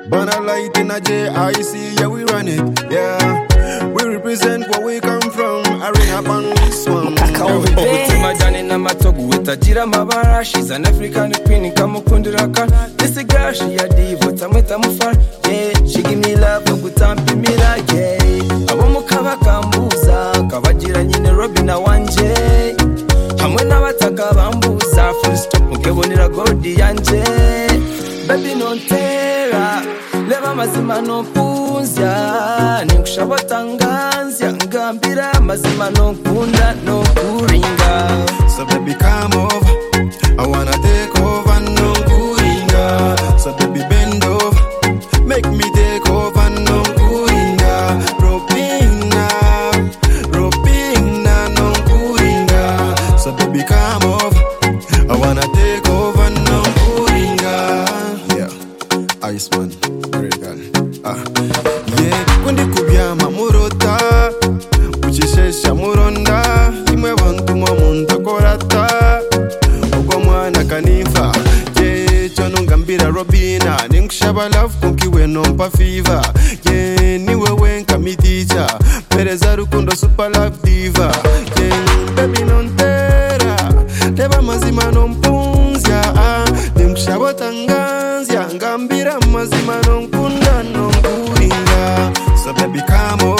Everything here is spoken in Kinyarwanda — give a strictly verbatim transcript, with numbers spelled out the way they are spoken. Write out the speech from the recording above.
Banner light in a J I C, yeah we run it, yeah. We represent where we come from, arena on this one. Obutima jani na matogu utagira mabara. She's an African queen, kamukundira kana. This girl she a diva, tamweta mufara. Yeah, she give me love, gutampi mira. Yeah, abo mukaba kambuza, kabagira nyine Robin na wanje. Hamwe n'abataka bambuza, full stop mukebonera godi yanje. Baby nontera, leva mazima no punzya. Ninkushabota nganzya, ngambira mazima no kunda no kuringa. So baby come over, I wanna take over no kuringa. So baby bend over, make me take over no kuringa. Ropina, ropina no kuringa. So baby come over, I wanna take over no kuringa. Yeah, Iceman, very good. Ah, yeah, kundi kubyama murota, uchishesha muronda, imwe bantu mwamunta korata, ugo mwana kanifa, yeah, chono ngambira Robina, ninkushaba love kunkiwe nompa fever, yeah, niwe wenka miticha, pereza rukundo super love diva, yeah, baby nontera, leva mazima nompunzya, ah, ninkushaba tanganzya, ngambira mazima nonkunda nonkuringa, so baby come on.